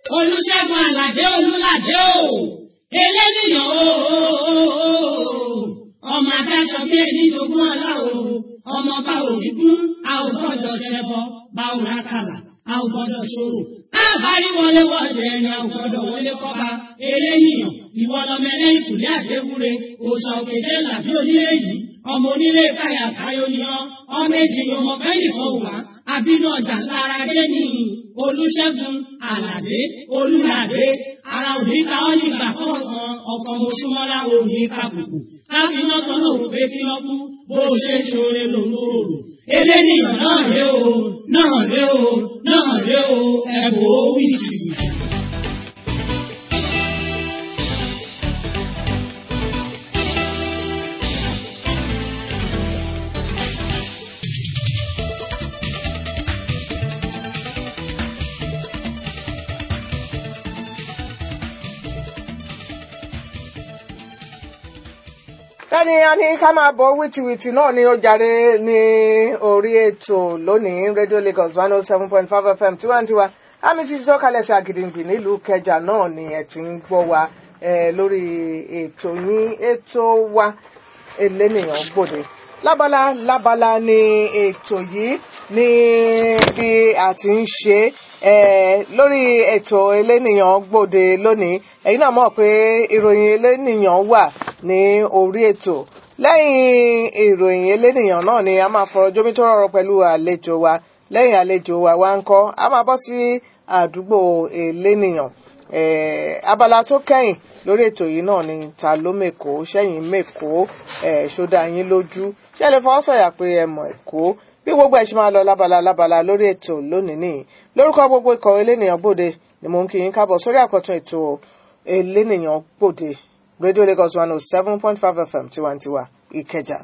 Olúṣẹ́gun Àlàdé Olúládé o eléníyàn o ọmọ adáṣọ bí ẹni jogún ọlá o ọmọ bá òrígún a ò gbọ́dọ̀ ṣẹbọ bá ò rákàlà a ò gbọ́dọ̀ ṣòro àbárí wọlé wọlé ẹni a ò gbọ́dọ̀ wọlé kọba eléníyàn ìwọ lọmọ ẹlẹ́yìn kùlé àdéwúre òòṣà òkèjé làbí onílé yìí ọmọ onílé káyà káyọ ni ọmọ èjì ni ọmọ bẹ́ẹ̀ nìkan wà àbínú ọjà lára dé ní Olúṣẹ́gun Àlàdé Olúládé ara òní ká ọ́ nígbà kọ̀ọ̀kan ọkọ̀ mọ̀ṣúmọ́lá òní kàbùkù káfíná kan náà pé kí lọ́ kú bó ṣe ṣoore lòun ò rò eléníyàn náà ré o náà ré o náà ré o ẹ̀bùn ó wí jìbìtì. Ẹni a ní ká máa bọ̀ wìtìwìtì náà ni ó jàre ní orí ètò lónìí Radio Lagos 107.5 FM tiwantiwa àmì ti sọ̀kalẹ̀ sí Àgìdìngbì nílùú Ìkẹjà náà ni ẹ ti ń gbọ́ wa lórí ètò yín ètò wa elénìyàn gbòde lábala ni ètò yìí ní bí a ti ń ṣe lórí ètò elénìyàn gbòde lónìí ẹ̀yin náà mọ̀ pé ìròyìn elénìyàn wà ní orí ètò lẹ́yìn ìròyìn elénìyàn náà ni a máa fọ̀rọ̀ jomitoro pẹ̀lú àlejò wa lẹ́yìn àlejò wa wá ń kọ́ a máa bọ́ sí àdúgbò elénìyàn abala tó kẹ́yìn lórí ètò yìí náà ni ta ló mèkó sẹ́yìn mèkó ṣódà yín lójú ṣé ẹ lè fọwọ́ sọ̀yà pé ẹ mọ̀ èkó bí gbogbo ẹ̀ ṣe máa lọ lábala lórí ètò lónìí nìyí lórúkọ gbogbo ikọ̀ elénìyàn gbòde ni mò ń kí yín káàbọ̀ sórí àkọ́tún ètò elénìyàn gbòde Radio Lagos 107.5 FM tiwantiwa Ìkẹjà.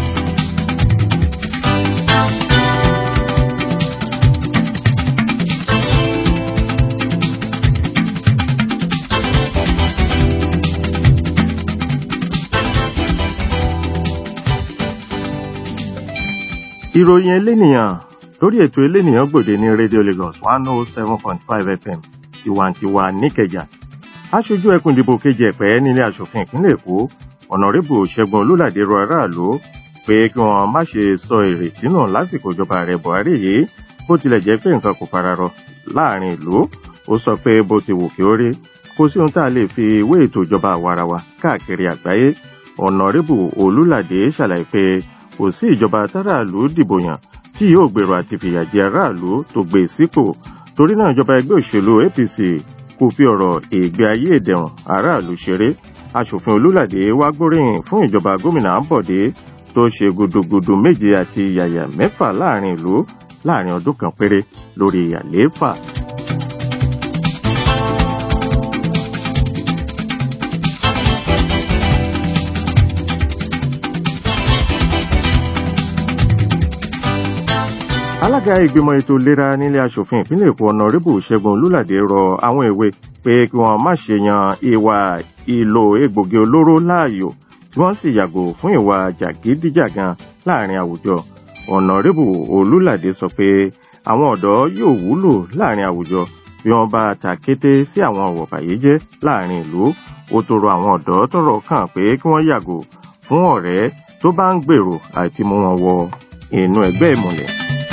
Ìròyìn elénìyàn lórí ètò elénìyàn gbòde ní Radio Lagos 107.5 FM tiwantiwa níkẹjà. Aṣojú ẹkùn ìdìbò kejì ẹ̀pẹ́ nílé aṣòfin ìpínlẹ̀ Èkó ọ̀nàrẹ́bù Ṣẹ́gun Olúládé rọ aráàlú pé kí wọ́n má ṣe sọ ìrètí nù lásìkò ìjọba ààrẹ Buhari yìí bó tilẹ̀ jẹ́ pé nǹkan kò fararọ láàrin ìlú. Ó sọ pé bó ti wù kí ó rí kò sí ohun tá a lè fi wé ètò ìjọba àwarawa káàkiri àgbáyé. ọ̀nàrẹ́bù Olúládé ṣàlàyé pé kò sí ìjọba táràlú dìbò yàn tí yóò gbèrò àti fìyà jẹ aráàlú tó gbé sípò. Torí náà ìjọba ẹgbẹ́ òṣèlú APC kò fi ọ̀rọ̀ ìgbé ayé ìdẹ̀rùn aráàlú ṣeré. Aṣòfin Olúládé wá gbóríyìn fún ìjọba gómìnà Ambode tó ṣe gudugudu méje àti yàyà mẹ́fà láàrin ìlú láàrin ọdún kan péré lórí àlééfà. Alága ìgbìmọ̀ ètò ìlera nílé aṣòfin ìpínlẹ̀ Èkó ọ̀nàrẹ́bù Ṣẹ́gun Olúládé rọ àwọn èwe pé kí wọ́n má ṣe yan ìwà ìlò egbògi olóró láàyò tí wọ́n sì yàgò fún ìwà jàgídíjàgan láàrin àwùjọ. ọ̀nàrẹ́bù Olúládé sọ pé àwọn ọ̀dọ́ yóò wúlò láàrin àwùjọ bí wọ́n bá ta kété sí àwọn ọ̀wọ̀ bàyéjẹ́ láàrin ìlú. Ó tó rọ àwọn ọ̀dọ́ tọ́rọ̀ kàn pé kí wọ́n yàgò fún ọ̀rẹ́ tó bá ń gbèrò àti mú wọn wọ inú ẹgbẹ́ ìmùlẹ̀.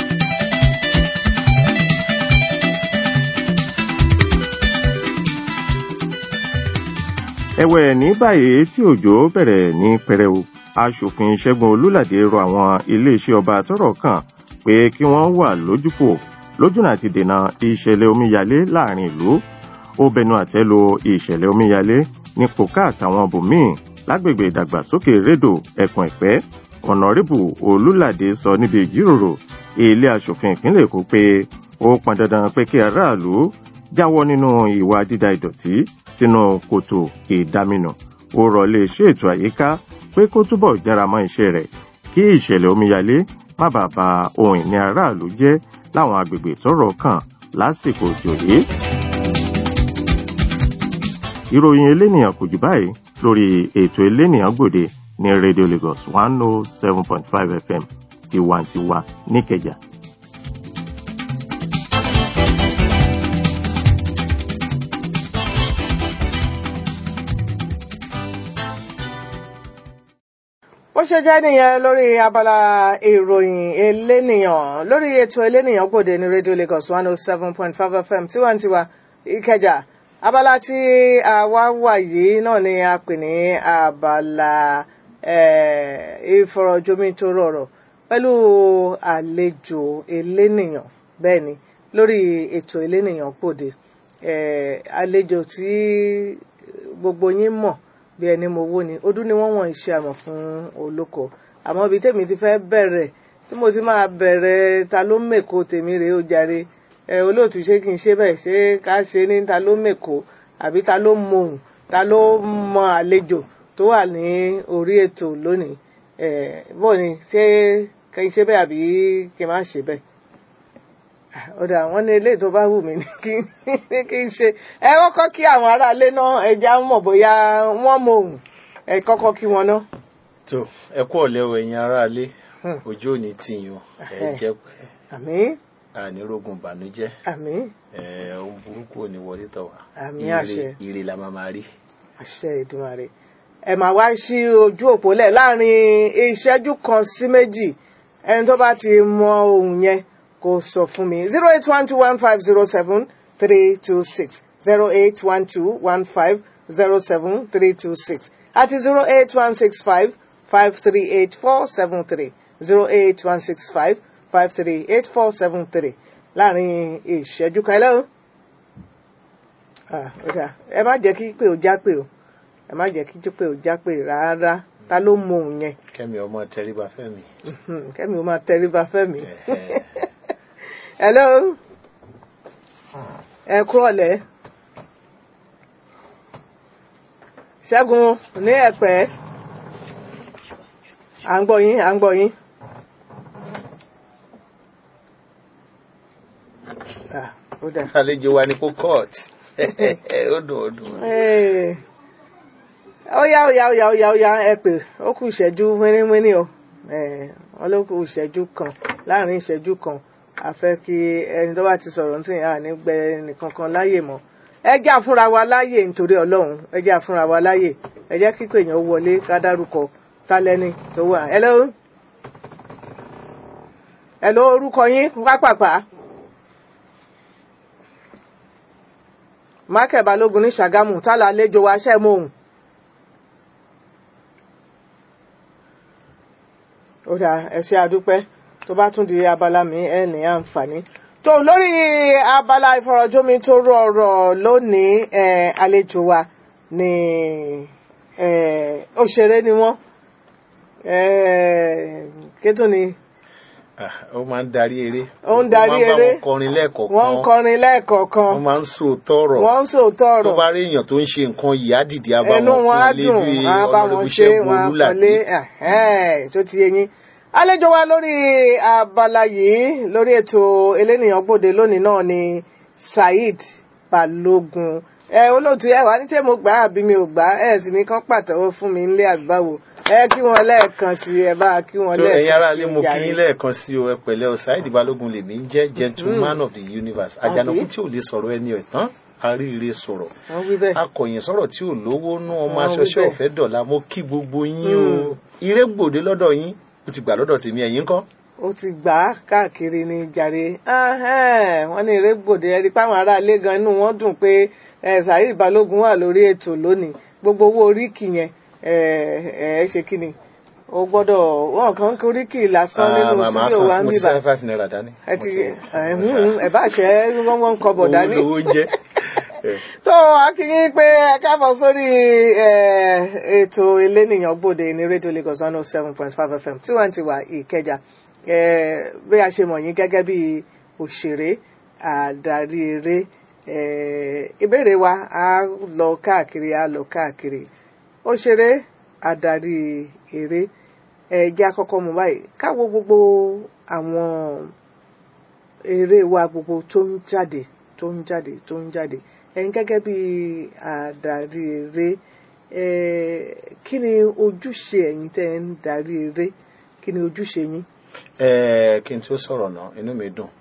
Ẹ̀wẹ̀ ní báyìí tí òjò bẹ̀rẹ̀ ní pẹrẹu, aṣòfin Ṣẹ́gun Olúládé rọ àwọn iléeṣẹ́ ọba tọ́rọ̀ kàn pé kí wọ́n wà lójúfò lójúnà àti dènà ìṣẹ̀lẹ̀ omíyalé láàrin ìlú. Ó bẹnu àtẹ́ lu ìṣẹ̀lẹ̀ omíyalé ní Pòká àtàwọn bòmíì lágbègbè ìdàgbàsókè Rédò ẹkùn Ẹ̀pẹ́. ọ̀nàrẹ́bù Olúládé sọ níbi ìjíròrò ilé aṣòfin ìpínlẹ̀ Èkó pé ó pọn dandan pé kí aráàlú jáwọ́ nínú ìwà dídà ìdọ̀tí sínú kòtò ìdáminù. Ó rọ̀ iléeṣẹ́ ètò àyíká pé kó túbọ̀ jára mọ́ iṣẹ́ rẹ̀ kí ìṣẹ̀lẹ̀ omíyalé má bàa ba ohun ìní aráàlú jẹ́ láwọn agbègbè tọ́rọ̀ kàn lásìkò òjò yìí. Ìròyìn elénìyàn kò jù báyìí lórí ètò elénìyàn gbòde ní Radio Lagos 107.5 FM tiwantiwa níkẹjà. bó ṣe jẹ́ nìyẹn lórí abala ìròyìn elénìyàn lórí ètò elénìyàn gbòde ní Radio Lagos 107.5 FM tiwantiwa Ìkẹjà abala tí àwa wà yìí náà ni a pè ní abala ìfọ̀rọ̀jomitoro ọ̀rọ̀ pẹ̀lú àlejò elénìyàn bẹ́ẹ̀ ni lórí ètò elénìyàn gbòde àlejò tí gbogbo yín mọ̀ bí ẹni mo wó ni ọdún ni wọ́n iṣẹ́ àmọ̀ fún olóko àmọ́ ibi tèmi ti fẹ́ bẹ̀rẹ̀ tí mo ti máa bẹ̀rẹ̀ ta ló mèkó tèmi rèé ó jàre olóòtú ṣé kí n ṣe bẹ́ẹ̀ ṣé ká ṣe ní ta ló mèkó àbí ta ló mohùn ta ló mọ àlejò tó wà ní orí ètò lónìí bó ni ṣé kí n ṣe bẹ́ẹ̀ àbí kí n má ṣe bẹ́ẹ̀ ọ̀dà àwọn ní ilé tó bá wù mí ní kí n ṣe ẹ kọ́kọ́ kí àwọn aráalé náà ẹja mọ̀ bóyá wọ́n mọ ohùn ẹ kọ́kọ́ kí wọn náà. tó ẹ kú ọ̀lẹ́ o ẹ̀yin aráalé ojú òní tìyàn ẹ jẹ́ pé àmín ànírógun ìbànújẹ́ àmín ohun burúkú ò ní wọlé tọ̀ wá àmín àṣẹ ire la máa rí. àṣẹ Èdùmàrè ẹ máa wá sí ojú òpó lẹ̀ láàrin ìṣẹ́jú kan sí méjì ẹni tó bá ti mọ ohùn yẹn kò sọ fún mi 08121507326 08121507326 àti 08165538473 08165538473 láàrin ìṣẹ́jú kan lẹ́hìn. ẹ má jẹ́ kí pé ó já pé o ẹ má jẹ́ kí pé ó já pé rárá ta ló mọ òun yẹn. kẹ́mi ọmọ tẹríba fẹ́mi. kẹ́mi ọmọ tẹríba fẹ́mi. Hello. Ẹ kúrọ̀lẹ́. Ṣẹ́gun ní Ẹ̀pẹ́. À ń gbọ́ yín, à ń gbọ́ yín. Àlejò wa ní kó court. Ó dùn. Ó yá ẹ pè ó kù ìṣẹ́jú wíníwíní o. Wọ́n ló kù ìṣẹ́jú kan láàrin ìṣẹ́jú kan. A fẹ́ kí ẹni tó bá ti sọ̀rọ̀ ní sìn àní gbẹ nìkankan láyè mọ́ ẹ jẹ́ àfúnra wa láyè nítorí Ọlọ́run ẹ jẹ́ àfúnra wa láyè ẹ jẹ́ kíkọ èèyàn wọlé ká dárúkọ tálẹ́ni tó wà. Hello orúkọ yín pápápá. Michael Balógun ní Ṣàgámù tálà àlejò wa ṣẹ́ mọ́ òun. Ó dà ẹ ṣé àdúpẹ́ tó bá tún di abala mi ẹ ní àǹfààní tó lórí abala ìfọ̀rọ̀jomitoro ọ̀rọ̀ lónìí àlejò wa ní òṣèré ni wọ́n kétó ni. ó máa ń darí eré. ó ń darí eré wọ́n kọrin lẹ́ẹ̀kọ̀ọ̀kan. wọ́n ń kọrin lẹ́ẹ̀kọ̀ọ̀kan. wọ́n máa ń sòótọ́ ọ̀rọ̀. wọ́n ń sòótọ́ ọ̀rọ̀. tó bá rí èèyàn tó ń ṣe nǹkan yìí á dìde á bá ẹnu wọn á dùn á bá wọn ṣe wọn á kọ́lé tó ti yé yín. Àlejò wa lórí abala yìí lórí ètò elénìyàn gbòde lónìí náà ni Saheed Balógun olóòtú ẹ wà ní tí mo gbà àbí mi ò gbà sì ní kán pàtẹ́wọ́ fún mi nílé àgbáwo kí wọn lẹ́ẹ̀kan sí ẹ bá kí wọn lẹ́ẹ̀kan sí. ẹ̀yin ará ilé mo kí yín lẹ́ẹ̀kan sí o ẹ pẹ̀lẹ́ o Saheed Balógun lèmi ń jẹ́ gentleman of the universe àjànàkú tí ò lè sọ̀rọ̀ ẹni ẹ̀tàn àríire sọ̀rọ̀ akọ̀yìn sọ̀rọ̀ tí ò lówó nú ọmọ aṣọṣẹ́ ọ̀fẹ́ dọ̀la mo kí gbogbo yín o ire gbòde lọ́dọ̀ yín ó ti gbà lọ́dọ̀ tèmi ẹ̀yin ńkọ́. ó ti gbà á káàkiri ní jàre wọ́n ní erébòde ẹ̀rí páwọn aráalé gan inú wọn dùn pé Saheed Balógun wà lórí ètò lónìí gbogbo owó oríkì yẹn ṣe kí ni o gbọ́dọ̀ wọn kàn ń oríkì lásán nínú sílò wa ń bíbá mo ti $5 dání. ẹ bá ṣe wọ́n ń kọ́bọ̀ dání. owó oúnjẹ. tó akínyìn pé ẹ káàbọ̀ sórí ètò elénìyàn gbòde ní Radio Lagos 107.5 FM tiwantiwa Ìkẹjà bí a ṣe mọ̀ yín gẹ́gẹ́ bí òṣèré àdarí eré ìbéèrè wa á lọ káàkiri òṣèré àdarí eré ẹ̀jẹ̀ àkọ́kọ́ mú báyìí káwọ́ gbogbo àwọn eré wa gbogbo tó ń jáde ẹ̀yin gẹ́gẹ́ bí àdarí eré kí ni ojúṣe ẹ̀yin tẹ́ ń darí eré kí ni ojúṣe yín. kí n tó sọ̀rọ̀ náà inú mi dùn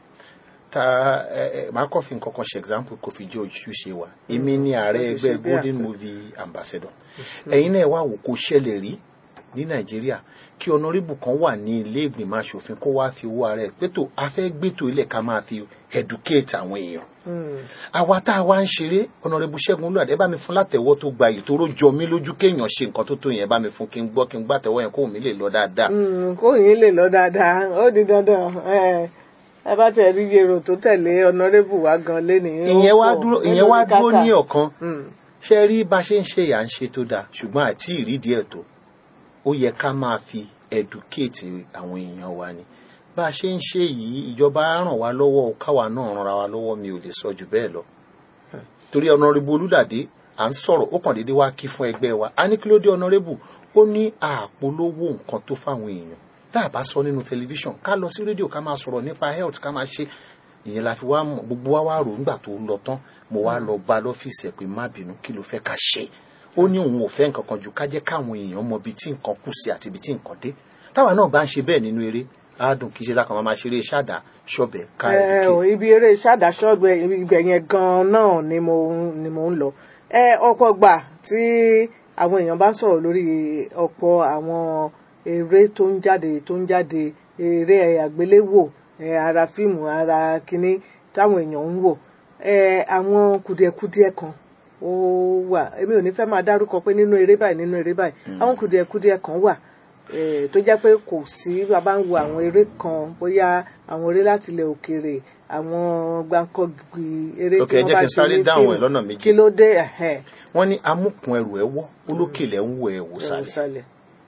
máa kọ́ fi nǹkan kan ṣe example kò fi jẹ́ ojúṣe wa èmi ni ààrẹ ẹgbẹ́ Golden Movie Ambassador ẹ̀yin náà wá wò kó ṣẹlẹ̀ rí ní Nàìjíríà kí honorable kan wà ní ilé ìgbìmọ̀ aṣòfin kó wá fi owó ara ẹ̀ pé tó a fẹ́ gbétò ilẹ̀ ká máa fi educate àwọn èèyàn. Àwa tá a wá ń ṣeré honorable Ṣẹ́gun Olúlàdé bá mi fún látẹ̀wọ́ tó gba èyí tó rójọ mí lójú kéèyàn ṣe nǹkan tó tó yẹn bá mi fún kí n gbá tẹ̀wọ́ yẹn kó mi lè lọ dáadáa. Kó yín lè lọ dáadáa ó di dandan ẹ bá tẹ̀ rí èrò tó tẹ̀lé honorable wa gan lénìí. ìyẹn wá dúró ní ọ̀kan ṣe rí bá ṣe ń ṣe yà ń ṣe tó dáa ṣùgbọ́n àti ìrídìí ẹ̀ tó ó yẹ ká máa fi educate àwọn èèyàn wa ni bá a ṣe ń ṣe yìí ìjọba ràn wá lọ́wọ́ káwa náà ràn wá lọ́wọ́ mi ò lè sọ jù bẹ́ẹ̀ lọ torí honorable Olúlàdé à ń sọ̀rọ̀ ó kàn déédéé wá kí fún ẹgbẹ́ wa a ní kí ló dé honorable ó ní àpolówó nǹkan tó fáwọn èèyàn tá a bá sọ nínú tẹlifíṣàn ká lọ sí rédíò ká máa sọ̀rọ̀ nípa health ká máa ṣe ìyẹn la fi wá mọ̀ gbogbo wa wá rò nígbà tó lọ tán mo wá lọ bá lọ́fíìsì ẹ̀ pé má bínú kí ló fẹ́ ká ṣe ó ní òun ò fẹ́ nǹkan kan jù ká jẹ́ káwọn èèyàn mọ ibi tí nǹkan kù sí àti ibi tí nǹkan dé táwa náà bá ń ṣe bẹ́ẹ̀ nínú eré àádùn kì í ṣe lákàn máa ṣeré ṣáàdá ṣọ́bẹ̀ ká ẹ̀ ibi eré ṣáàdá ṣọ́bẹ̀ ibẹ̀ yẹn gan-an náà ni mo ń lọ ọ̀pọ̀ gbà tí àwọn èèyàn bá ń sọ̀rọ̀ lórí ọ̀pọ̀ àwọn eré tó ń jáde eré àgbéléwò ara fíìmù ara kínní táwọn èèyàn ń wò àwọn kùdìẹ̀kudiẹ kan ó wà èmi ò ní fẹ́ máa dárúkọ pé nínú eré báyìí àwọn kùdìẹ̀kudiẹ kan wà tó jẹ́ pé kò sí bàbá ń wo àwọn eré kan bóyá àwọn eré láti ilẹ̀ òkèèrè àwọn gbàǹkọ̀gbì eré tí wọ́n bá ṣe ní fíìmù kí ló dé wọ́n ní amúkùn ẹrù ẹ̀ wọ́ olókèlè ń wọ ẹ̀ wò sálẹ̀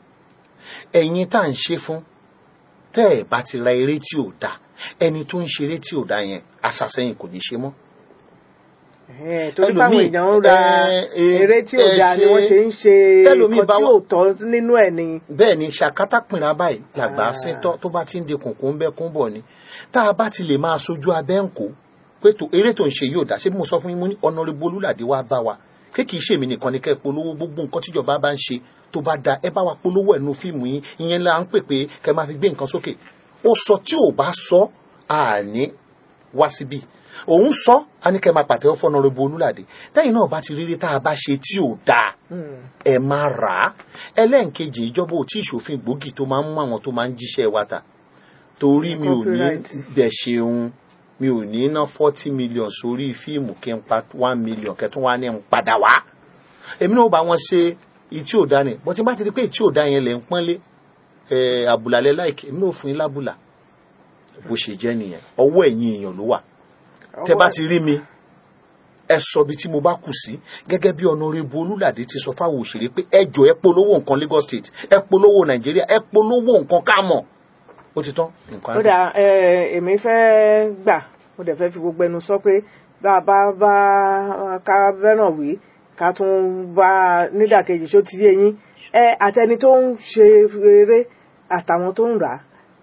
ẹ̀yin tá à ń ṣe fún tẹ́ ẹ̀ bá ti ra eré tí ò dáa ẹni tó ń ṣeré tí ò dáa yẹn àṣàṣẹ́yìn kò ní ṣe mọ́. torí báwọn èèyàn ń ra eré tí ò dáa ni wọ́n ṣe ń ṣe nǹkan tí ò tọ́ nínú ẹ̀ ni. bẹ́ẹ̀ ni ṣàkátà pìnrà báyìí làgbà síntọ́ tó bá ti ń de kùnkùn ń bẹ́ kún bọ̀ ni tá a bá ti lè máa sojú abẹ́ ń kó pé eré tó ń ṣe yóò dá ṣé mo sọ fún yín mo ní honorable Olúlàdé wá bá wa pé kì í ṣèmi nìkan ni kẹ́ polówó gbogbo nǹkan tíjọba bá ń ṣe tó bá da ẹ bá wa polówó ẹnu fíìmù yín ìyẹn là ń pè pé kẹ́ máa fi gbé nǹkan sókè ó sọ tí ò bá sọ àní wá síbí òun sọ á ní kẹ́ máa pàtẹ́wọ́ fún honorable Olúlàdé tẹ́yìn náà bá ti rírí tá a bá ṣe tí ò dáa ẹ máa rà á ẹlẹ́ǹkejì ìjọba ò tí ì ṣòfin gbòógì tó máa ń mú àwọn tó máa ń jíṣẹ́ wa ta torí mi ò ní bẹ̀ ṣeun mi ò ní ná 40 million sórí fíìmù kí n pa 1 million kẹtún wá ní n padà wá èmi náà bá wọn ṣe ìtí ò dá ni bó ti bá ti di pé ìtí ò dá yẹn lẹ̀ ń pọ́nlé àbùlà láìkì èmi náà fún yín lábùlà bó ṣe jẹ́ nìyẹn ọwọ́ ẹ̀yin èèyàn ló wà tẹ́ bá ti rí mi ẹ sọ bí tí mo bá kù sí gẹ́gẹ́ bí honorable Olúlàdé ti sọ fáwọn òṣèré pé ẹ jọ ẹ polówó nǹkan Lagos State ẹ polówó Nàìjíríà ẹ polówó nǹkan ká mọ̀ ó ti tán nǹkan. ó dà èmi fẹ́ gbà mo dẹ̀ fẹ́ fi gbogbo ẹnu sọ pé bá ká fẹ́ràn wí ká tún bá nídàkejì ṣó ti yé yín àtẹni tó ń ṣe eré àtàwọn tó ń rà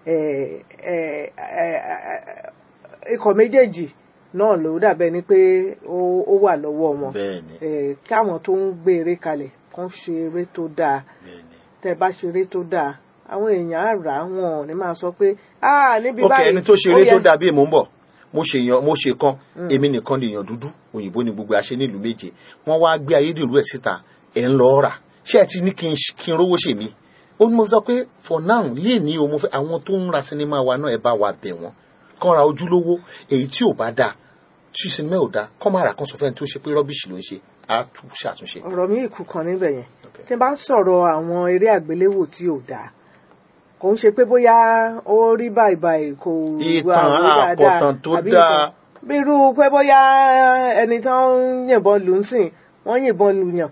ikọ̀ méjèèjì náà ló dàbẹ́ ni pé ó wà lọ́wọ́ wọn káwọn tó ń gbé eré kalẹ̀ kán ṣe eré tó dáa tẹ́ bá ṣe eré tó dáa àwọn èèyàn á rà wọn ní máa sọ pé níbi báyìí. ok ẹni tó ṣe eré tó dáa bí èmo ń bọ̀ mo ṣe kan èmi nìkan lè yàn dúdú òyìnbó ni gbogbo àṣẹ nílùú méje wọ́n wá gbé ayédèrú ẹ̀ síta ẹ̀ ń lọ rà ṣé ẹ ti ní kí n rówó ṣe mí ó ní mo sọ pé for now lè ní o mo fẹ́ àwọn tó ń ra sinimá wa náà ẹ bá wa bẹ̀ wọ́n kán ra ojúlówó èyí tí ò bá dáa tí sinimá ò dáa kán má ra kan sọ fẹ́ni tó ṣe pé rọ́bìṣì ló ń ṣe á tún ṣàtúnṣe. ọ̀rọ̀ mi ìkú kan níbẹ̀ yẹn tí bá ń sọ̀rọ̀ àwọn eré àgbéléwò tí ò dáa kò ń ṣe pé bóyá ó rí báyìí kò wà ó dáadáa àbí bí irú pé bóyá ẹni tó ń yìnbọn lù ń sìn wọ́n yìnbọn lù yàn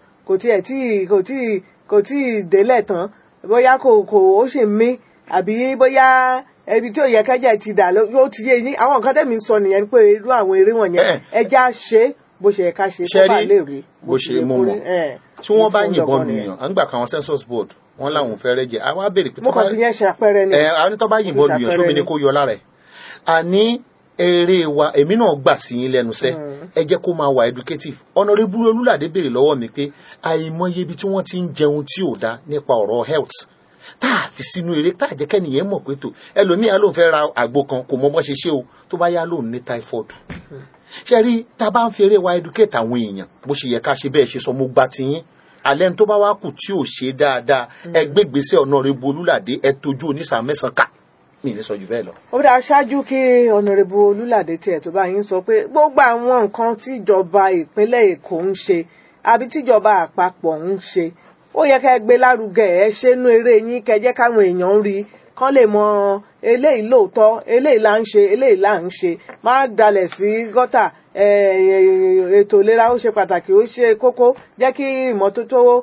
kò tí ì délẹ̀ tán bóyá kò ó sì ń mí àbí bóyá ẹbí tí ò yẹ kẹ́jẹ́ ti dà ó ti yé yín àwọn nǹkan tẹ̀mí sọ nìyẹn pé irú àwọn eré wọ̀nyẹn ẹja ṣe bó ṣe ká ṣe kó bá lè rí bó ṣe mú wọn tí wọ́n bá yìnbọn lù yàn à ń gbà káwọn census board wọ́n láwọn fẹ́ rẹ́jẹ àwa béèrè pé mo kàn fi yẹn ṣe àpẹẹrẹ ni àwọn tó bá yìnbọn lù yàn ṣómi ni kó yọ lára ẹ̀ àní eré wa èmi náà gbà sí yín lẹ́nu sẹ́ ẹ jẹ́ kó máa wà educative honorable Olúlàdé béèrè lọ́wọ́ mi pé àìmọye ibi tí wọ́n ti ń jẹun tí ò dá nípa ọ̀rọ̀ health tá a fi sínú eré tá a jẹ́ kẹ́nìyẹn mọ̀ pé tó ẹlòmíà ló ń fẹ́ ra àgbo kan kò mọ bọ́ ṣe ṣe o tó bá yá lóun ní typhoid ṣe rí tá a bá ń fi eré wa educate àwọn èèyàn bó ṣe yẹ ká ṣe bẹ́ẹ̀ ṣe sọ mo gbà tiyín alẹ́ tó bá wá kù tí ò ṣe dáadáa ẹ gbégbèsè Honorable Olúládé ẹ tójú onísà mẹ́sàn-án kà mi ní sọ jù bẹ́ẹ̀ lọ. ó dá ṣáájú kí Honorable Olúládé tiẹ̀ tó bá yín sọ pé gbogbo àwọn nǹkan tíjọba ìpínlẹ̀ Èkó ń ṣe àbí tíjọba àpapọ̀ ń ṣe ó yẹ kẹ́ gbé lárugẹ ẹ ṣe nú eré yín kẹ́ jẹ́ káwọn èèyàn rí kán lè mọ eléyìí lóòótọ́ eléyìí là ń ṣe eléyìí là ń ṣe má dalẹ̀ sí gọ́tà ètò ìlera ó ṣe pàtàkì ó ṣe kókó jẹ́ kí ìmọ́tótó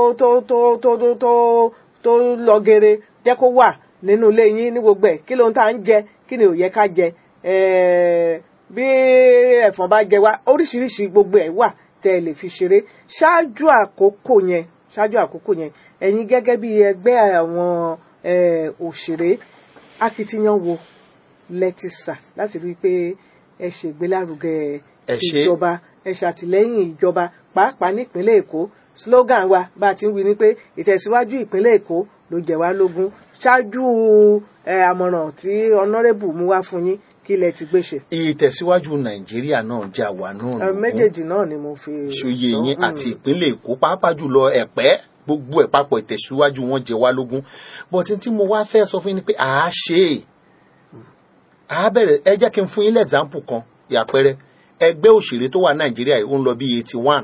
tó lọ gere jẹ́ kó wà nínú ilé yín ní gbogbo ẹ̀ kí ló ń tà ń jẹ kí ni ò yẹ ká jẹ bí ẹ̀fọn bá jẹ wá oríṣiríṣi gbogbo ẹ̀ wà tẹ́ ẹ lè fi ṣeré ṣáájú àkókò yẹn ẹ̀yin gẹ́gẹ́ bí ẹgbẹ́ àwọn òṣèré akitiyan wo lẹ́tìsà láti rí i pé ẹ ṣègbélárugẹ ìjọba ẹ ṣàtìlẹ́yìn ìjọba pàápàá nípínlẹ̀ Èkó slogan wa bá a ti ń wí ni pé ìtẹ̀síwájú ìpínlẹ̀ Èkó ló jẹ wá lógún ṣáájú àmọ̀ràn tí Honorable mú wá fún yín kí lẹ ti gbé ṣe. ìtẹ̀síwájú Nàìjíríà náà jẹ́ àwa náà lógún méjèèjì náà ni mo fi ṣòye yín àti ìpínlẹ̀ Èkó pàápàá jùlọ Ẹ̀pẹ́ gbogbo ẹ̀ papọ̀ ìtẹ̀síwájú wọn jẹ wá lógún bọ́tí tí mo wá fẹ́ sọ fún yín ni pé bẹ̀rẹ̀ ẹ jẹ́ kí n fún yín lẹ́ẹ̀zámpù kan ìyàpẹrẹ ẹgbẹ́ òṣèré tó wà Nàìjíríà yìí ó ń lọ bí 81.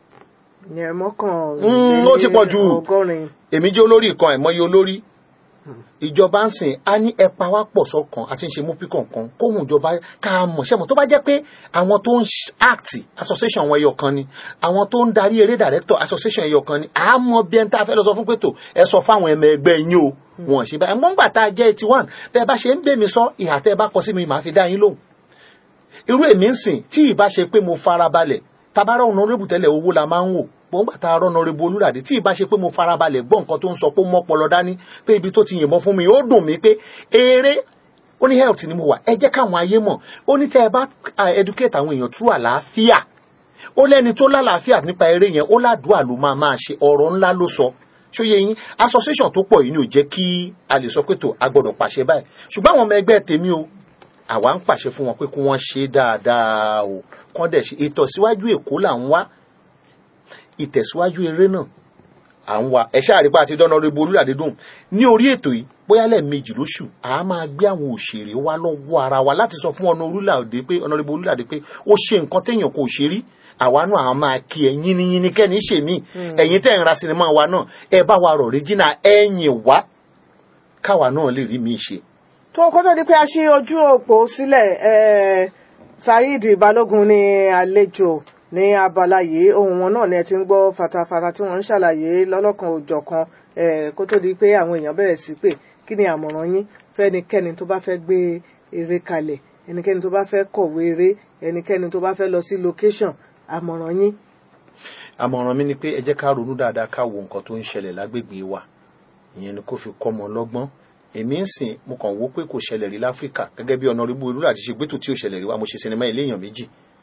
ó ti pọ̀ jù èmi jẹ́ olórí kan àìmọye olórí ìjọba ń sìn á ní ẹpa wá pọ̀ sọ́kan àti ń ṣe mú pí kọ̀ọ̀kan kóhùn ìjọba ká mọ̀ ṣẹ́mọ̀ tó bá jẹ́ pé àwọn tó ń act association wọn ẹyọ kan ni àwọn tó ń darí eré director association ẹyọ kan ni à á mọ bí ẹni tá a fẹ́ lọ sọ fún pé tó ẹ sọ fáwọn ẹmẹ ẹgbẹ́ yín o wọn ṣe báyìí mọ́ ń gbà tá a jẹ́ 81 bẹ́ẹ̀ bá ṣe ń bẹ̀ mí sọ ìhà tẹ́ ẹ bá kọ sí mi màá fi dá yín lóhùn irú èmi ń sìn tí ì bá ṣe pé mo farabalẹ̀ tabara Honorable tẹ́lẹ̀ owó la máa ń wò bọ́n gbà tá a rọ́ Honorable Olúládé tí ì bá ṣe pé mo farabalẹ̀ gbọ́ nǹkan tó ń sọ pé mọ́ pọlọ dání pé ibi tó ti yìnbọn fún mi ó dùn mí pé eré ó ní health ni mo wà ẹ jẹ́ káwọn ayé mọ̀ ó ní tẹ́ ẹ bá educate àwọn èèyàn true àlàáfíà ó lẹ́ni tó lálàáfíà nípa eré yẹn ó ládùúà ló máa ṣe ọ̀rọ̀ ńlá ló sọ ṣóyè yín association tó pọ̀ yìí ni ò jẹ́ kí a lè sọ pé tó a gbọ́dọ̀ pàṣẹ báyìí ṣùgbọ́n àwọn ọmọ ẹgbẹ́ tèmi o àwa ń pàṣẹ fún wọn pé kí wọ́n ṣe dáadáa o kán dẹ̀ ṣe ìtọ̀síwájú Èkó là ń wá ìtẹ̀síwájú eré náà à ń wá ẹ̀ṣẹ́ àrípa àti Honorable Olúládé dùn ní orí ètò yìí bóyá lẹ́ẹ̀mejì lóṣù à máa gbé àwọn òṣèré wá lọ́wọ́ ara wa láti sọ fún Honorable Olúládé pé ó ṣe nǹkan téèyàn kò ṣe rí àwa náà a máa kí ẹ yínníyínní kẹ́ni ṣe mí ẹ̀yin tẹ́ ń ra sinimá wa náà ẹ bá wa rọ̀ regina ẹ̀yìn wá káwa náà lè rí mi ṣe. tó kó tó di pé a ṣí ojú òpó sílẹ̀ Saheed Balógun ní àlejò ní abala yìí ohun wọn náà ni ẹ ti ń gbọ́ fatafata tí wọ́n ń ṣàlàyé lọ́lọ́kan òjọ̀kan kó tó di pé àwọn èèyàn bẹ̀rẹ̀ sí pé kí ni àmọ̀ràn yín fẹ́nikẹ́ni tó bá fẹ́ gbé eré kalẹ̀ ẹnikẹ́ni tó bá fẹ́ kọ̀wé eré ẹnikẹ́ni tó bá fẹ́ lọ sí location àmọ̀ràn yín. àmọ̀ràn mi ni pé ẹ jẹ́ ká ronú dáadáa ká wo nǹkan tó ń ṣẹlẹ̀ lágbègbè wa ìyẹn ni kó fi kọ́ ọmọ lọ́gbọ́n èmi ń sìn mo kàn wò pé kò ṣẹlẹ̀ rí láfíríkà gẹ́gẹ́ bí Honorable Olúládé ṣe gbẹ́tò tí ò ṣẹlẹ̀ rí wa mo ṣe sinimá ilé èèyàn méjì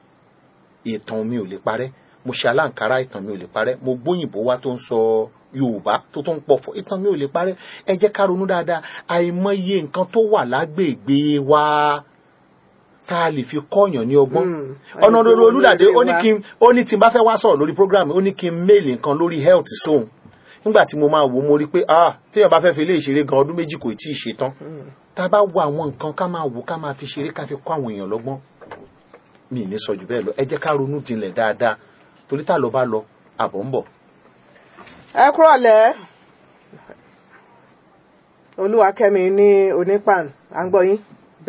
ìtàn mi ò lè parẹ́ mo ṣe aláǹkárá ìtàn mi ò lè parẹ́ mo gbóyìnbó wá tó ń sọ Yorùbá tó tún pọ̀fọ̀ ìtàn mi ò lè parẹ́ ẹ jẹ́ ká ronú dáadáa àìmọye nǹkan tó wà lágbègbè wa tá a lè fi kọ́yàn ní ọgbọ́n Honorable Olúládé ó ní tí n bá fẹ́ wá sọ̀rọ̀ lórí program ó ní kí n mail nǹkan lórí health sóhun nígbà tí mo máa wò mo rí pé téèyàn bá fẹ́ fi ilé ìṣeré gan ọdún méjì kò tí ì ṣe tán tá a bá wo àwọn nǹkan ká máa wò ká máa fi ṣeré ká fi kọ́ àwọn èèyàn lọ́gbọ́n mi ní sọ jù bẹ́ẹ̀ lọ ẹ jẹ́ ká ronú jinlẹ̀ dáadáa torí tá lọ bá lọ àbọ̀ ń bọ̀. ẹ kúrọ̀lẹ́ Olúwakẹ́mi ní Onípan à ń gbọ́ yín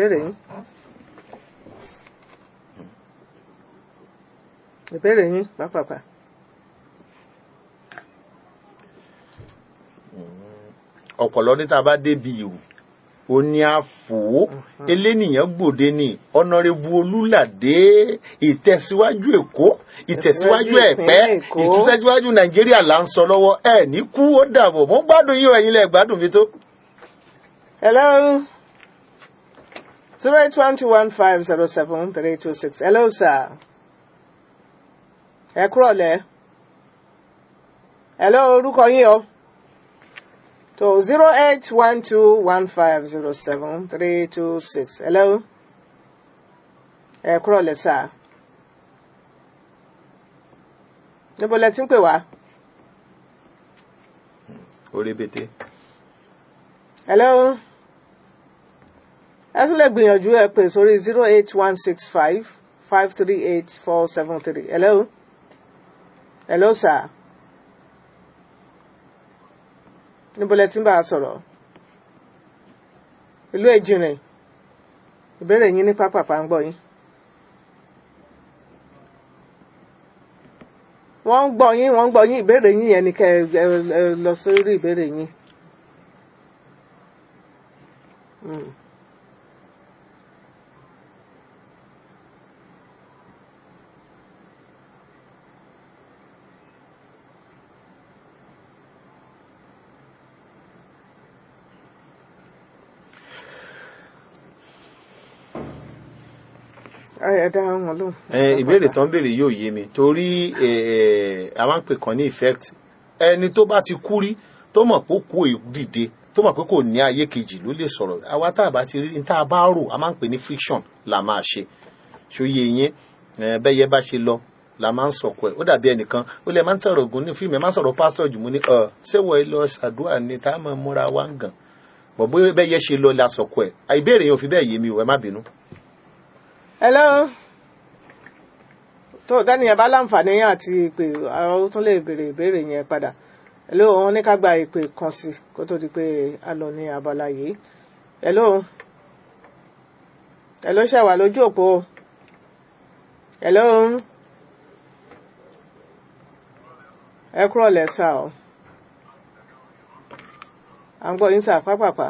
ìbéèrè yín pàápàá. ọ̀pọ̀lọ́ ní tá a bá débi ìrù ó ní àfò elénìyàn gbòde ní Honorable Olúládé ìtẹ̀síwájú Èkó ìtẹ̀síwájú Ẹ̀pẹ́ ìtẹ̀síwájú Nàìjíríà là ń sọ lọ́wọ́ ẹ̀ ní kú ó dàbọ̀ mo gbádùn yín ẹ̀yin lẹ gbádùn mi tó. Hello 08121507326 hello sir ẹ kúrọ̀lẹ́ hello orúkọ yín o tó 08121507326 hello ẹ kúrọ̀lẹ́ sir níbo lẹ ti ń pè wá orebete. Hello. Ẹ tún lè gbìyànjú ẹ pè sórí 08165-538-473. Hello. Hello, sir. Níbo lẹ ti ń bá a sọ̀rọ̀? Ìlú Èjìrìn. Ìbéèrè yín ní pápápá ń gbọ́ yín. Wọ́n ń gbọ́ yín, ìbéèrè yín yẹn ni kẹ́ ẹ lọ sórí ìbéèrè yín. Ìbéèrè tán béèrè yóò yé mi torí a máa ń pè kan ní effect. Ẹni tó bá ti kú rí tó mọ̀ pé ó kú dìde tó mọ̀ pé kò ní ayé kejì ló lè sọ̀rọ̀. Àwa tá a bá ti rí tá a bá rò a máa ń pè ní fiction la máa ṣe. Ṣóyè yín bẹ́yẹ bá ṣe lọ la máa ń sọ̀kọ̀ ẹ̀. Ó dàbí ẹnìkan ó lè máa ń sọ̀rọ̀ ògùn ní fíìmù ẹ̀ máa ń sọ̀rọ̀ pásítọ̀ jù mú ní ṣé wọ́n lọ ṣàdúrà ní tá a máa múra wá ń gàn. Bọ̀bọ́ bẹ́yẹ ṣe lọ la sọ̀kọ̀ ẹ̀. Ìbéèrè yẹn ò fi bẹ́ẹ̀ yé mi o, ẹ má bínú. Hello. Tó Daniel bá láǹfààní àti ìpè àwọn tún lè béèrè ìbéèrè yẹn padà. Hello, wọ́n ní ká gba ìpè kan sí kó tó di pé a lọ ní abala yìí. Hello. Hello, ṣé wà lójú òpó? Hello. Ẹ kúrò lẹ́sà o. À ń gbọ́ yín sà pápápá.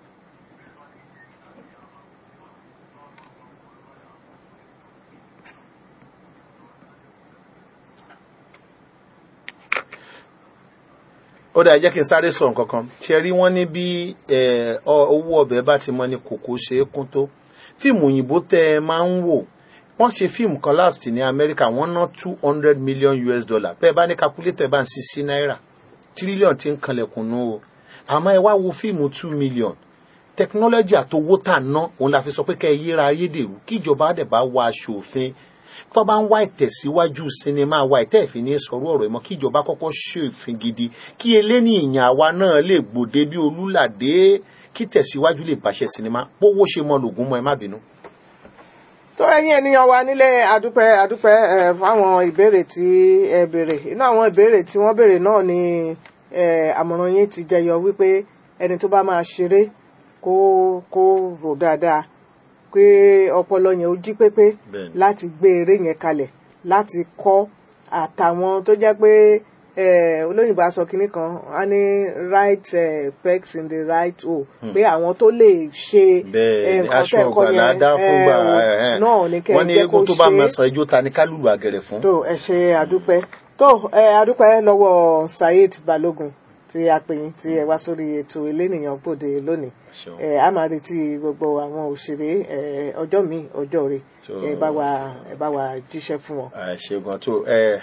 Ó dà jẹ́ kí n sáré sọ nǹkan kan. Ṣé rí wọ́n ní bí owó ọbẹ̀ bá ti mọ ní kòkó ṣe é kún tó. Fíìmù òyìnbó tẹ́ ẹ máa ń wò. Wọ́n ṣe fíìmù kan last ní Amẹ́ríkà wọ́n ná $200 million. Bẹ́ẹ̀ bá ní calculator bá ń sí náírà. Tírílíọ̀n ti ń kanlẹ̀kùn nú o. Àmọ́ ẹ wá wo fíìmù 2 million. Technology àtowó tà ná òun la fi sọ pé kẹ́ ẹ yéra ayédèrú kíjọba dẹ̀ bá wá aṣòfin. Tó bá ń wá ìtẹ̀síwájú sinimá wa ìtẹ́ẹ̀fín ní sọ̀rọ̀ ọ̀rọ̀ ìmọ̀ kí ìjọba kọ́kọ́ ṣe òfin gidi kí eléni ìyàn àwa náà lè gbòde bí Olúlàdé kí tẹ̀síwájú lè bàṣẹ sinimá bówó ṣe mọ lògùn mọ́ ẹ má bínú. Tó ẹ̀yin ènìyàn wa nílé adúpẹ́ fáwọn ìbéèrè tí ẹ béèrè. Inú àwọn ìbéèrè tí wọ́n béèrè náà ni àmọ̀ràn yín ti jẹyọ wípé ẹni tó bá máa ṣeré kó rò dáadáa pé ọpọlọ yẹn ó jí pépé láti gbé eré yẹn kalẹ̀ láti kọ́ àtàwọn tó jẹ́ pé olóyìnbó aṣọ kìíní kan á ní right pegs in the right hole pé àwọn tó lè ṣe nǹkan tẹ́ẹ̀kọ́ yẹn náà ní kẹ́ ẹ jẹ́ kó ṣe. wọ́n ní eégún tó bá mọ̀ sọ ijó ta ní kálùlù àgẹ̀rẹ̀ fún. tó ẹ ṣe àdúpẹ́ àdúpẹ́ lọ́wọ́ Saheed Balogun tí a pè yín tí ẹ wá sórí ètò elénìyàn gbòde lónìí. A máa retí gbogbo àwọn òṣèré ọjọ́ mi ọjọ́ rẹ̀ ẹ bá wa jíṣẹ́ fún wọn. ṣègùn tó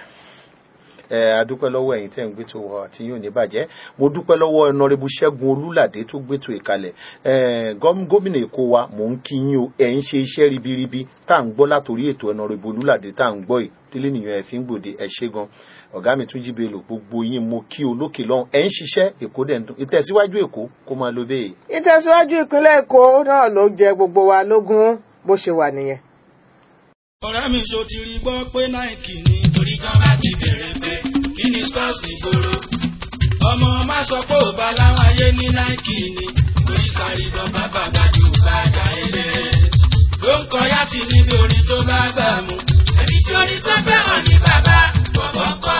adúpẹ́ lọ́wọ́ ẹ̀yin tẹ́ ń gbé tó wọ àti yóò ní bàjẹ́. Mo dúpẹ́ lọ́wọ́ Honorable Ṣẹ́gun Olúlàdé tó gbé tó ìkalẹ̀. Gómìnà Èkó wa mò ń kí yín o ẹ̀ ń ṣe iṣẹ́ ribiribi tá à ń gbọ́ látòrí ètò Honorable Olúlàdé tá à ń gbọ́ yìí délé nìyẹn ẹ̀ fi ń gbòde ẹ̀ ṣe gan. Ọ̀gá mi Túnjí Bello gbogbo yín mo kí olókè lọ́hùn ẹ̀ ń ṣiṣẹ́ Èkó dẹ̀ ń dún ìtẹ̀síwájú Èkó kó máa lo bẹ́ẹ̀. Ìtẹ̀síwájú ìpínlẹ̀ Èkó náà ló jẹ gbogbo wa lógún bó ṣe wà nìyẹn. Ọ̀rẹ́ mi ṣo ti rí gbọ́ pé Nike ni torí tán bá ti bẹ̀rẹ̀ pé kí ni sports nígboro. Ọmọ má sọ pé ò bá láwọn ayé ní Nike ni torí sáré gan bàbá gbàjú gbàjà eléré. Ló ń kọ yàtì níbi orin tó bá gbà mú. Ẹbí tí orin tó fẹ́ hàn ní bàbá bọ̀bọ̀ kọ́.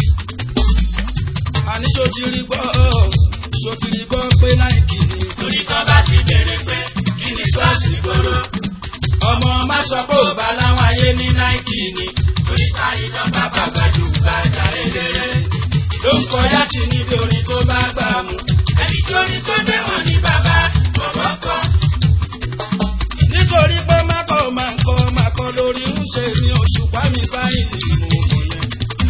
Àní ṣo ti rí gbọ́ pé Nike ni torí tán bá ti bẹ̀rẹ̀ pé kí ni sports nígboro. Ọmọ má sọ pé ò bá láwọn ayé ní Nike ni torí sáré gan bàbá gbàjú gbàjà eléré. Ló ń kọ yàtì níbi orin tó bá gbà mú. Ẹbí tí orin tó fẹ́ hàn ní bàbá bọ̀bọ̀ kọ́. Nítorí pé mákọ̀ lórí ń ṣe ní Òṣùpá mi sáyìn ní ìmọ̀ yẹn.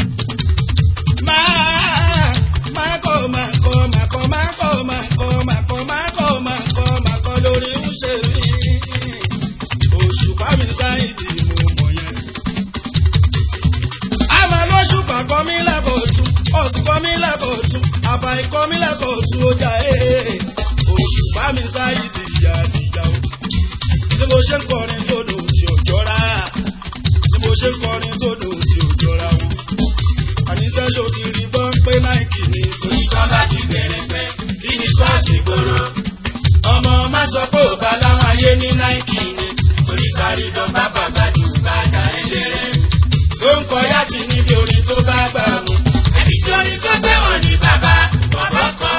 Mákọ̀ lórí ń ṣe ní Òṣùpá mi sáyìn ní ìmọ̀ yẹn. Àmọ́ lóṣùpá kan mi lábọ̀ tún sì kọ́ mi lẹ́kọ̀ọ́ tún àfàì kọ́ mi lẹ́kọ̀ọ́ tún ó jà Òṣùpá mi Saheed ìyá ìyá o bí mo ṣe ń kọrin tó dò tí ò jọra bí mo ṣe ń kọrin tó dò tí ò jọra wọn àníṣe ṣó ti rí gbọ́ pé Nike ni torí tán láti bẹ̀rẹ̀ pẹ́ kí ni spurs mi gbòòrò ọmọ má sọ pé ò bá láwọn ayé ní Nike ni torí sáré lọ bá bàbá ní ìbàdàn eléré ló ń kọ yàtì níbi orin tó bá gbà mú ẹbí tí orin tó gbé wọn ní bàbá bọ̀bọ̀ kọ́.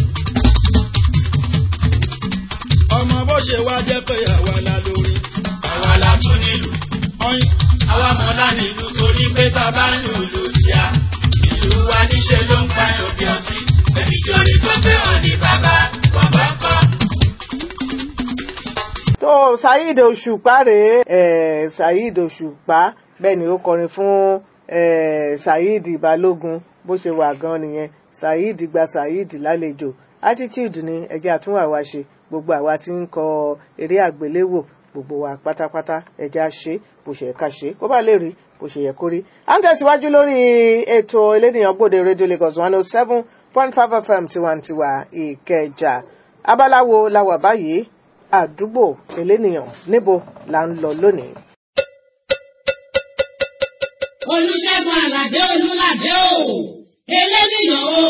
ọmọ bó ṣe wá jẹ́ pé àwa la lórí àwa la tún nílùú ọyìn àwa mọ̀lá nílùú torí pé tá a bá ń lùlù tíá ìlú wa níṣẹ́ ló ń pa òbí ọtí ẹbí tí orin tó gbé wọn ní bàbá bọ̀bọ̀ kọ́. tó Saheed Òṣùpá rèé Saheed Òṣùpá bẹ́ẹ̀ ni ó kọrin fún Saheed Balógun bó ṣe wà gan nìyẹn Saheed gba Saheed lálejò attitude ni ẹjẹ́ àtúnwà wa ṣe gbogbo àwa tí ń kọ eré àgbéléwò gbogbo wa pátápátá ẹjẹ́ àṣe bó ṣe ká ṣe kó bá lè rí bó ṣe yẹ kó rí. à ń tẹ̀síwájú lórí ètò elédìyàn gbòde Radio Lagos 107.5 FM tiwantiwa Ìkẹjà abáláwo la wà báyìí àdúgbò elénìyàn níbo là ń lọ lónìí. Olúṣẹ́gun Àlàdé Olúládé o elénìyàn o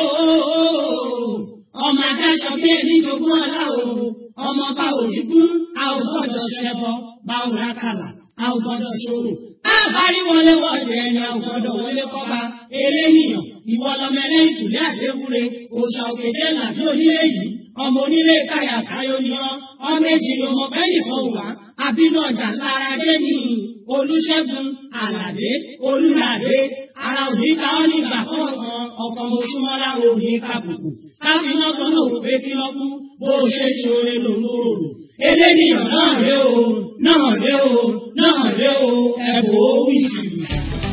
ọmọ adáṣọ bí ẹni jogún ọlá o ọmọ bá òrìgún a ò gbọ́dọ̀ ṣẹbọ bá ò rákàlà a ò gbọ́dọ̀ ṣòro àbárí wọlé wọlé ẹni a ò gbọ́dọ̀ wọlé kọba elénìyàn ìwọ lọmọ ẹlẹ́yìn kùlé àdéwúre òòṣà òkèjẹ làbí onílé yìí ọmọ onílé káyà káyọ ni ọmọ èjì ló mọ bẹ́ẹ̀ nìkan wà àbínú ọjà lára dé ní Olúṣẹ́gun Àlàdé Olúládé ara òní ká ọ nígbà kọ̀ọ̀kan ọkọ̀ mọ̀ṣúmọ́lá òní kàbùkù káfíná kan náà wò pé kí lọ́kú bó o ṣe ṣoore ló ń rò eléníyàn náà ré o náà ré o náà ré o ẹ̀bùn ó wí jù.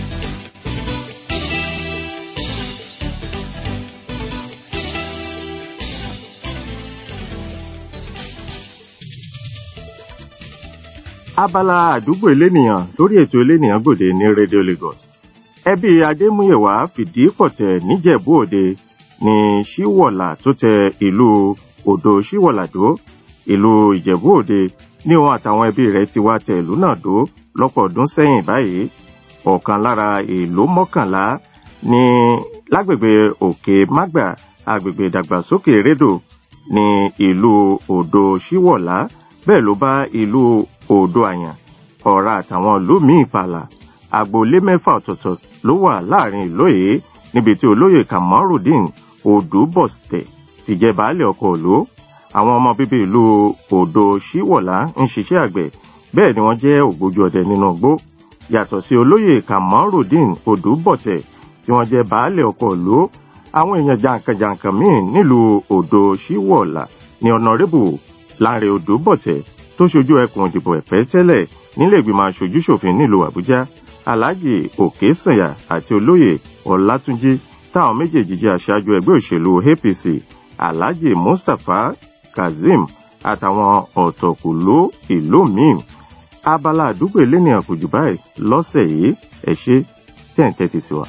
abala àdúgbò elénìyàn lórí ètò elénìyàn gbòde ní Radio Lagos. ẹbí Adémúyẹ̀wá fìdí pọ̀tẹ́ níjẹ̀bú òde ní Ṣíwọ̀là tó tẹ ìlú Odò Ṣíwọ̀là dó ìlú Ìjẹ̀bú Òde ní òun àtàwọn ẹbí rẹ̀ ti wá tẹ ìlú náà dó lọ́pọ̀ ọdún sẹ́yìn báyìí. ọ̀kan lára ìlú mọ́kànlá ní lágbègbè Òkè Mágbà agbègbè ìdàgbàsókè Rédò ní ìlú Odò Ṣíwọ̀là bẹ́ẹ̀ ló bá ìlú Odò Àyàn Ọ̀rá àtàwọn ìlú míì pààlà. agboolé 6 ọ̀tọ̀ọ̀tọ̀ ló wà láàrin ìlú yìí níbi tí olóyè Kamarudeen Odúbọ̀tẹ̀ ti jẹ baálé ọkọ̀ ìlú. àwọn ọmọ bíbí ìlú Odò Ṣíwọ̀lá ń ṣiṣẹ́ àgbẹ̀ bẹ́ẹ̀ ni wọ́n jẹ́ ògbójú ọdẹ nínú igbó. yàtọ̀ sí olóyè Kamarudeen Odúbọ̀tẹ̀ tí wọ́n jẹ́ baálé ọkọ̀ ìlú, àwọn èèyàn jàǹkànjàǹkàn míì nílùú Odò Ṣíwọ̀lá ní ọ̀nàrẹ́bù Lánrè Odúbọ̀tẹ̀ tó ṣojú ẹkùn ìdìbò Ẹ̀pẹ́ tẹ́lẹ̀ nílé ìgbìmọ̀ aṣojú-ṣòfin nílùú Àbújá, Alhaji Òkèsànyà àti olóyè Ọlátúnjí táwọn méjèèjì jẹ́ aṣáájú ẹgbẹ́ òṣèlú APC, Alhaji Mustapha Kazeem àtàwọn ọ̀tọ̀kùlú ìlú míì. abala àdúgbò elénìyàn kò jù báyìí lọ́sẹ̀ yìí. ẹ ṣé tẹ́ ń tẹ́tí sí wa.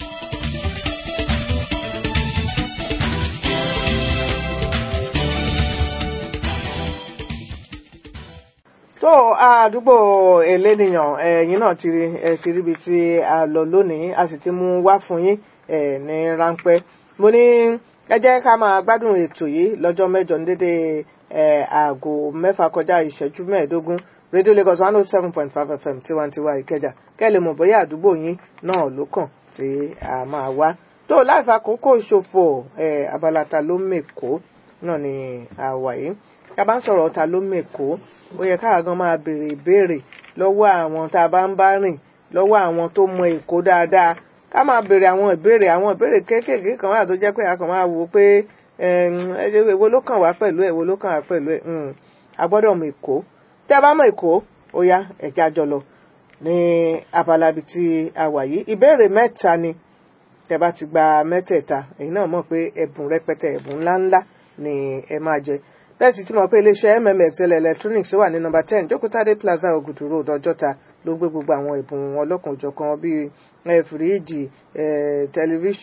tó àdúgbò elénìyàn ẹ̀yin náà ti rí ibi tí a lọ lónìí a sì ti mú wá fún yín ní ráńpẹ́. mo ní ẹ jẹ́ ká máa gbádùn ètò yìí lọ́jọ́ mẹ́jọ ní dédé aago 6 kọjá ìṣẹ́jú 15 Radio Lagos 107.5 FM tiwantiwa Ìkẹjà kẹ́ lè mọ̀ bóyá àdúgbò yín náà ló kàn tí a máa wá. tó láì fa àkókò ṣòfò abala ta ló mèkó náà ni àwa yìí. ká bá ń sọ̀rọ̀ ta ló mèkó ó yẹ káà gan máa béèrè ìbéèrè lọ́wọ́ àwọn tá a bá ń bá rìn lọ́wọ́ àwọn tó mọ Èkó dáadáa. ká máa béèrè àwọn ìbéèrè kéékèèké kan wà tó jẹ́ pé a kàn máa wò pé èwo ló kàn wá pẹ̀lú ẹ̀ èwo ló kàn wá pẹ̀lú ẹ̀ a gbọ́dọ̀ mọ Èkó. tí a bá mọ Èkó ó yá ẹ̀já jọ lọ ní abala ibi tí a wà yìí. ìbéèrè 3 ni tẹ́ bá ti gba 3 ẹ̀yin náà mọ̀ pé ẹ̀bùn rẹpẹtẹ ẹ̀bùn ńláńlá ni ẹ máa jẹ. bẹ́ẹ̀ sì ti mọ̀ pé iléeṣẹ́ MMXL Electronics wà ní nọ́mbà 10 Jókòtádé Plaza Ògùdù Road Ọjọ́ta ló gbé gbogbo àwọn ẹ̀bùn ọlọ́kan-ò-jọ̀kan bíi fíríjì, tẹlifíṣàn,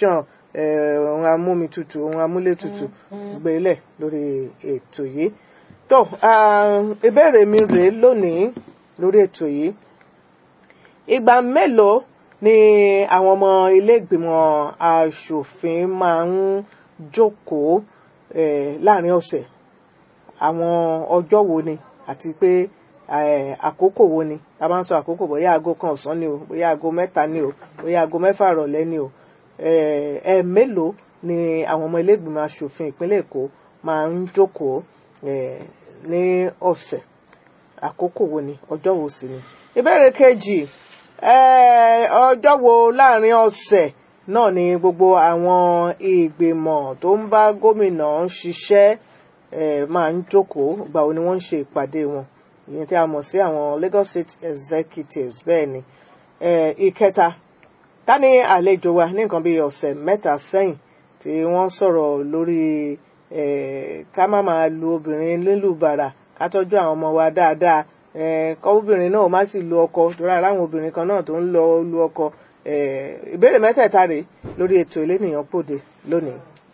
ohun amómi tutù ohun amúlé tutù gbélẹ̀ lórí ètò yìí. tó ìbéèrè mi rèé lónìí lórí ètò yìí. Ìgbà mélòó ni àwọn ọmọ ilé ìgbìmọ̀ aṣòfin máa ń jókòó láàrin ọ̀sẹ̀? Àwọn ọjọ́ wo ni àti pé àkókò wo ni? A máa ń sọ àkókò bóyá aago kan ọ̀sán ni o, bóyá aago mẹ́ta ni o, bóyá aago mẹ́fà ìrọ̀lẹ́ ni o. Mélòó ni àwọn ọmọ ilé ìgbìmọ̀ aṣòfin ìpínlẹ̀ Èkó máa ń jókòó ní ọ̀sẹ̀? Àkókò wo ni? Ọjọ́ wo sì ni? Ìbéèrè kejì, ọjọ́ wo láàrin ọ̀sẹ̀ náà ni gbogbo àwọn ìgbìmọ̀ tó ń bá gómìnà ṣiṣẹ́ máa ń jókòó? Ìgbà wo ni wọ́n ń ṣe ìpàdé wọn? Ìyẹn tí a mọ̀ sí àwọn Lagos State Executives. Bẹ́ẹ̀ ni. Ìkẹta, ká ní àlejò wa ní nǹkan bí ọ̀sẹ̀ mẹ́ta sẹ́yìn tí wọ́n sọ̀rọ̀ lórí ká má máa lu obìnrin nílùú bàrà, ká tọ́jú àwọn ọmọ wa dáadáa, kọ́bìnrin náà má sì lu ọkọ torí àwọn obìnrin kan náà tó ń lọ lu ọkọ. Ìbéèrè mẹ́tẹ̀ẹ̀ta rèé lórí ètò Elénìyàn Gbòde lónìí.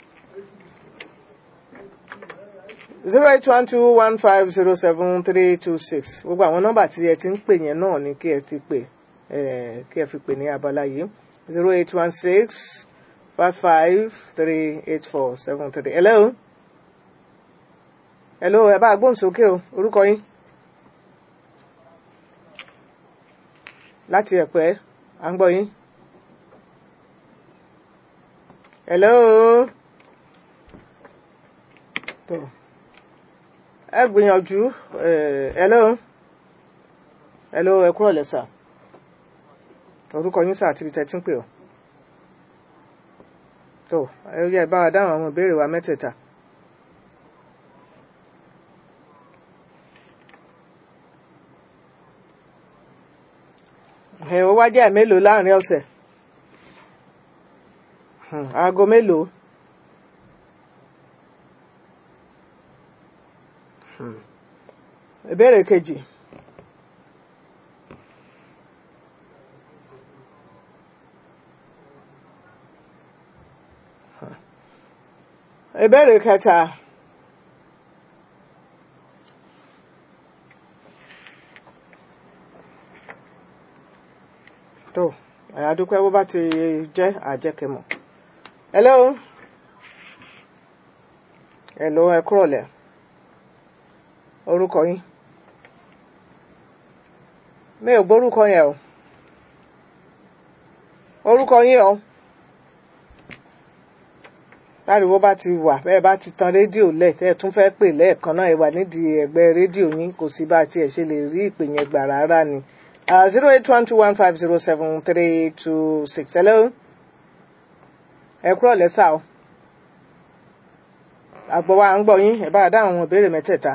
08121507326 gbogbo àwọn nọ́mbà tí ẹ ti ń pè yẹn náà ni kí ẹ ti pè kí ẹ fi pè ní abala yìí. 08165538473. Hello, ẹ bá gbóhùn sókè o, orúkọ yín? Láti Ẹ̀pẹ́, à ń gbọ́ yín. Hello. Ẹ gbìyànjú. Hello, ẹ kúrò lẹ́sà. Orúkọ yín sáà àti ibi tẹ́ ti ń pè ọ́. Ẹ yẹ bá wa dáhùn àwọn ìbéèrè wa mẹ́tẹ̀ẹ̀ta. Ó wá jẹ́ mélòó láàrin ọ̀sẹ̀? Aago mélòó? Ìbéèrè kejì. Ìbéèrè kẹta. Àdúpẹ́ bó bá ti jẹ́ àjẹkẹmọ̀. Hello. Hello, ẹ kúrọ̀lẹ́. Orúkọ yín? Mi ò gbórúkọ yẹn o. Orúkọ yín o. Láriwo bá ti wà, bẹ́ẹ̀ bá ti tan rédíò lẹ̀ tẹ́ ẹ tún fẹ́ pè lẹ́ẹ̀kan náà, ẹ wà nídìí ẹ̀gbẹ́ rédíò yín, kò sí bá tiẹ̀ ṣe lè rí ìpè yẹn gbà rárá ni. 08121507326. Hello. Ẹ kúrọ̀lẹ́ sà o. Àgbọ̀ wa ń gbọ́ yín, ẹ bá dá àwọn ìbéèrè mẹ́tẹ̀ẹ̀ta.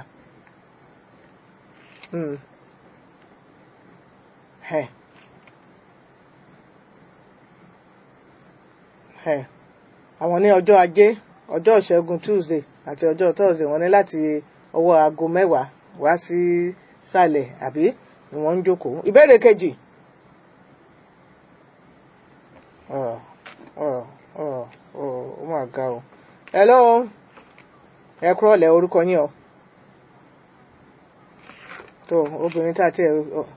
Àwọn ní ọjọ́ Ajé, ọjọ́ Ìṣẹ́gun Tuesday àti ọjọ́ Thursday wọ́n ní láti ọwọ́ aago 10 wá sí sàlẹ̀ àbí ni wọ́n ń jókòó. Ìbéèrè kejì. Ó mà ga o. Hello. Ẹ kúrọ̀lẹ́, orúkọ yín o. Obìnrin tá ti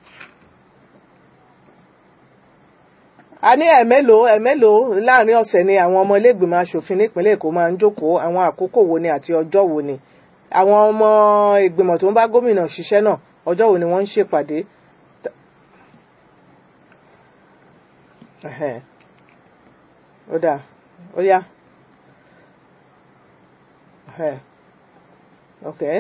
a ní ẹ̀mélòó láàrin ọ̀sẹ̀ ni àwọn ọmọ ilé-ìgbìmọ̀ aṣòfin nípínlẹ̀ Èkó máa ń jókòó? Àwọn àkókò wo ni àti ọjọ́ wo ni? Àwọn ọmọ ìgbìmọ̀ tó ń bá gómìnà ṣiṣẹ́ náà, ọjọ́ wo ni wọ́n ń ṣèpàdé? Ó dáa, ó yá. Okay.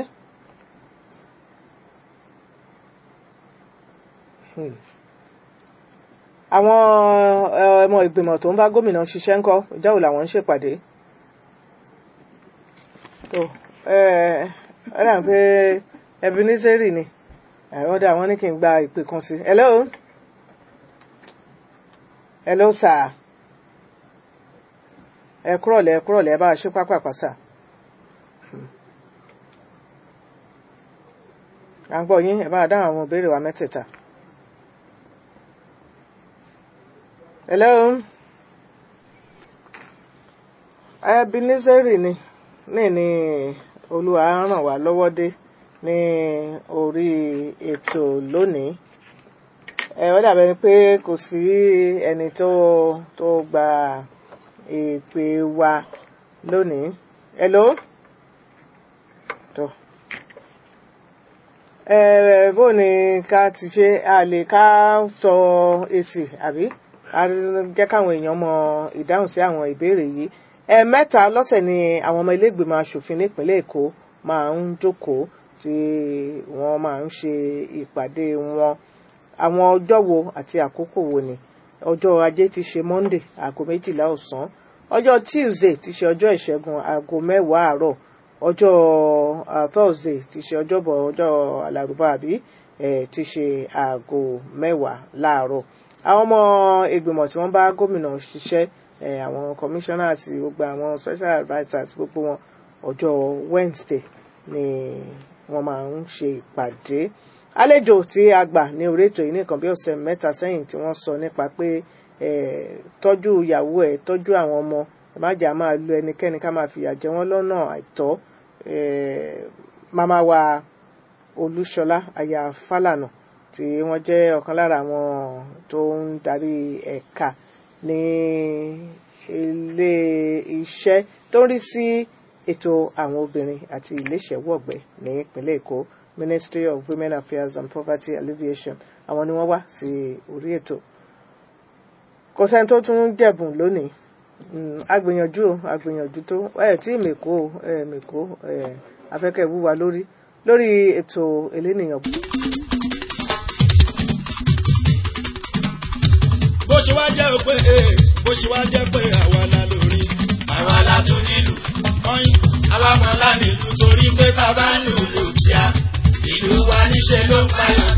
Àwọn ọmọ ìgbìmọ̀ tó ń bá gómìnà ṣiṣẹ́ ńkọ́, ọjọ́ wo làwọn ń ṣèpàdé? Ó dà pé Ebenezeri ni. Ó dà wọ́n ní kí n gba ìpè kan sí. Hello. Hello sir. Ẹ kúrọ̀lẹ́ bá a ṣe pápá sà. À ń gbọ́ yín, ẹ bá a dáhùn àwọn ìbéèrè wa mẹ́tẹ̀ẹ̀ta. Hello. Ebenezeri ni ní Olúwa ràn wá lọ́wọ́ dé ní orí ètò lónìí. Ó dàbẹ̀ ni pé kò sí ẹni tó gba ìpè wa lónìí. Hello? Tó. Bó ni ká ti ṣe a lè ká sọ èsì àbí? A jẹ́ káwọn èèyàn mọ ìdáhùn sí àwọn ìbéèrè yìí. Ẹ̀ẹ̀mẹ́ta lọ́sẹ̀ ni àwọn ọmọ ilé ìgbìmọ̀ aṣòfin nípínlẹ̀ Èkó máa ń jókòó tí wọ́n máa ń ṣe ìpàdé wọn. Àwọn ọjọ́ wo àti àkókò wo ni? Ọjọ́ Ajé ti ṣe Monday aago 12 ọ̀sán. Ọjọ́ Tuesday ti ṣe ọjọ́ Ìṣẹ́gun aago 10 àárọ̀. Ọjọ́ Thursday ti ṣe ọjọ́bọ̀ ọjọ́ Alárùbá àbí ti ṣe aago 10 láàárọ̀. Àwọn ọmọ ìgbìmọ̀ tí wọ́n bá gómìnà ṣiṣẹ́ àwọn commissioners gbogbo àwọn special advisers gbogbo wọn ọjọ́ Wednesday ni wọ́n máa ń ṣe ìpàdé. Àlejò tí a gbà ní orí ètò yìí nìkan bí ọ̀sẹ̀ 3 sẹ́yìn tí wọ́n sọ nípa pé tọ́jú ìyàwó ẹ̀ tọ́jú àwọn ọmọ má jà máa lu ẹnikẹ́ni ká máa fìyà jẹ wọ́n lọ́nà àìtọ́. Màmá wa Olúṣọlá aya Fálànà tí wọ́n jẹ́ ọ̀kan lára àwọn tó ń darí ẹ̀ka ní ilé iṣẹ́ tó ń rí sí ètò àwọn obìnrin àti iléeṣẹ́wọ̀gbẹ́ ní ìpínlẹ̀ Èkó, Ministry of Women Affairs and Poverty Alleviation. Àwọn ni wọ́n wá sí orí ètò. Kò sẹ́ni tó tún jẹ̀bùn lónìí. Agbìyànjú tó tí mèkó afẹ́kẹ́ wúwa lórí ètò elénìyàn. Bó ṣe wá jẹ́ pé àwa la lórí àwa la tún nílùú ọyìn àwa mọ̀ lá nílùú torí pé tá a bá ń lùlù tíá ìlú wa níṣe ló ń payọ̀